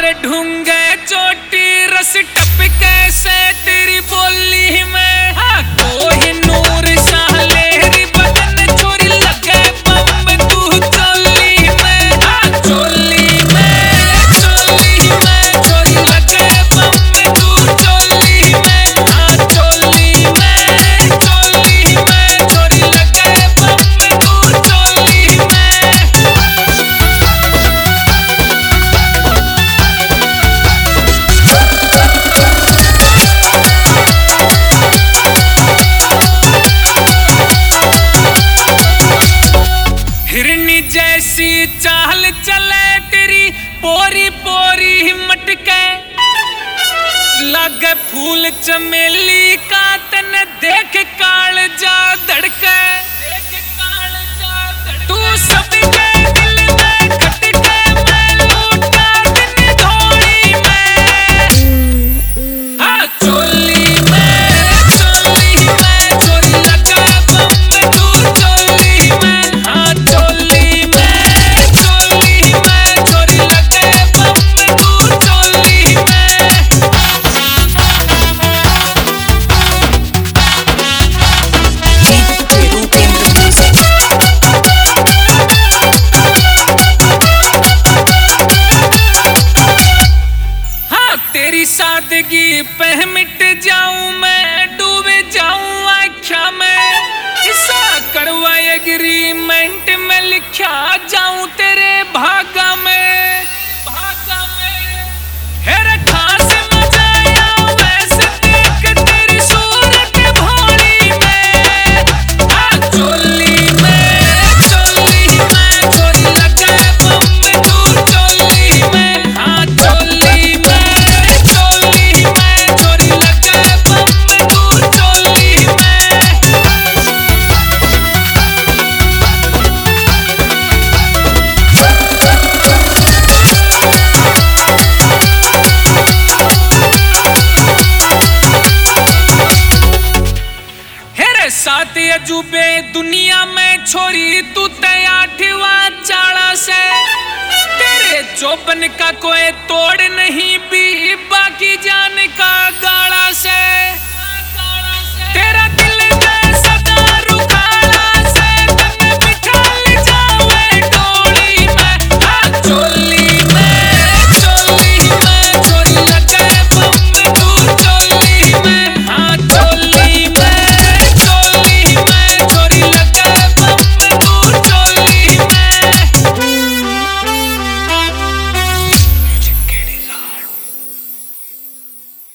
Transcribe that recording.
वे ढूंगे चोटी रस टपके से तेरी बोली में कोहिनूर सालेरी बदन छोरी लगे बम तू चोली में चोली में चोली में छोरी लगे बम तू चोली में चोली में चोली में छोरी लगे बम तू चोली में। हिरनी जैसी चाल चले तेरी पोरी पोरी मटके लागे फूल चमेली का तन देख काल जा धड़के तू सबके दिल में खटके मैं लूटा दिन धोड़ी में चोली में चोरी लगा बम तू चोली में चोली में चोरी लगा बम तू चोली में। तेरी सादगी पे मिट जाऊं मैं डूब जाऊं आख्या में ऐसा करवा एग्रीमेंट में लिखा जाऊं तेरे भागा में हेरे खास मजा आया वैसे देख तेरी सूरत भोली में चोली में छोरी लगे बम तू चोली में चोली में छोरी लगे बम तू चोली में। हेरे सात अजूबे दुनिया में छोरी तू आठवा चाड़ा से तेरे चौबन का कोई तोड़ नहीं भी बाकी जान का गाड़ा से तेरा